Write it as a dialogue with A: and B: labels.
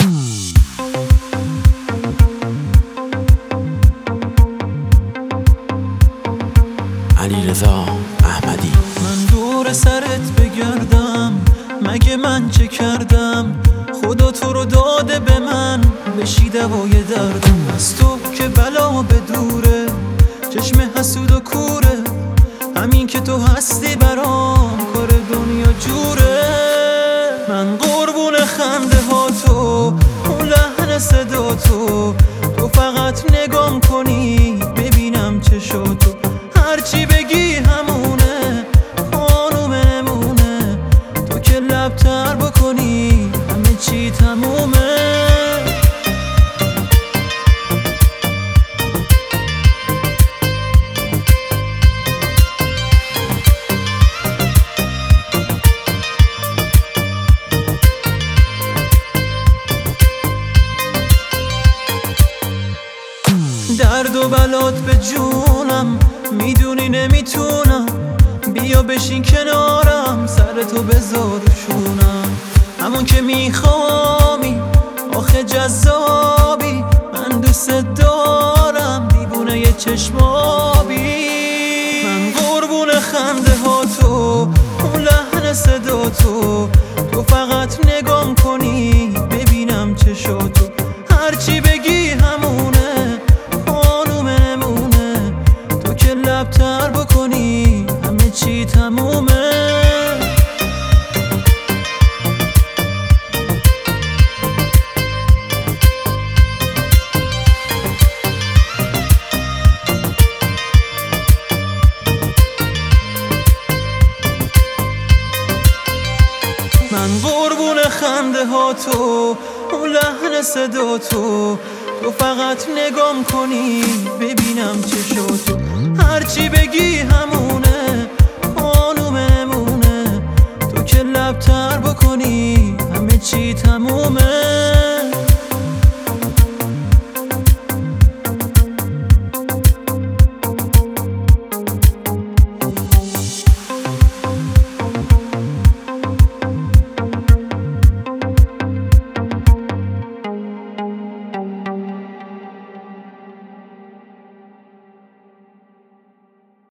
A: علیرضا احمدی.
B: من دور سرت بگردم، مگه من چه کردم؟ خدا تو رو داده به من بشی دوای دردم. از تو که بلا به دوره، چشم حسود و کوره، همین که تو هستی برام کار دنیا جوره. من قربون خنده ها تو، اون لحن صدا تو فقط نگام کنی ببینم چشاتو. هرچی بگی همونه، خانوم نمونه، تو که لبتر بکنی همه چی تمومه. درد و بلات به جونم، میدونی نمیتونم، بیا بشین کنارم، سر تو بذار شونم. همون که میخوامی، آخه جذابی، من دوست دارم، دیوونه یه چشمابی. من قربون خنده ها تو، اون لحن صدا تو فقط نگام کنی ببینم چشاتو. هرچی بگی همونه، خانوم نمونه، تو که لبتر بکنی همه چی تمومه. من قربون خنده ها تو، اون لحن صدا تو فقط نگام کنی ببینم چشاتو. هرچی بگی هم